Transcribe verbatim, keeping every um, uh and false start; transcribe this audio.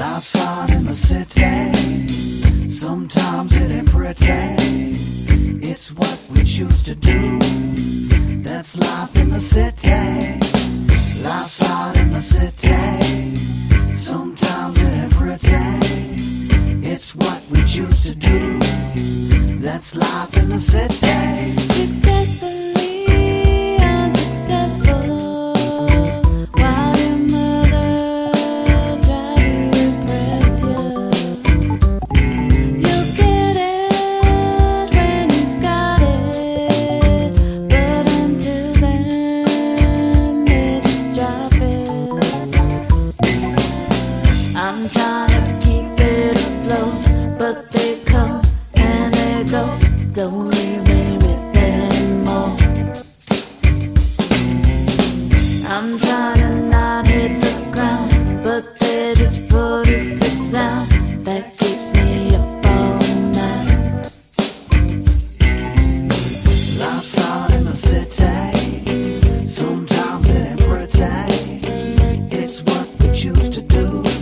Life's hard in the city. Sometimes it ain't pretty. It's what we choose to do. That's life in the city. Life's hard in the city. Sometimes it ain't pretty. It's what we choose to do. That's life in the city. Successfully unsuccessful. While your mother try to impress you, you'll get it when you got it. But until then, they just drop it. I'm trying to keep it afloat, but they come and they go. Don't leave me with anymore. I'm trying to not hit the ground, but they just produce the sound that keeps me up all night. Life's hard in the city. Sometimes it ain't pretty. It's what we choose to do.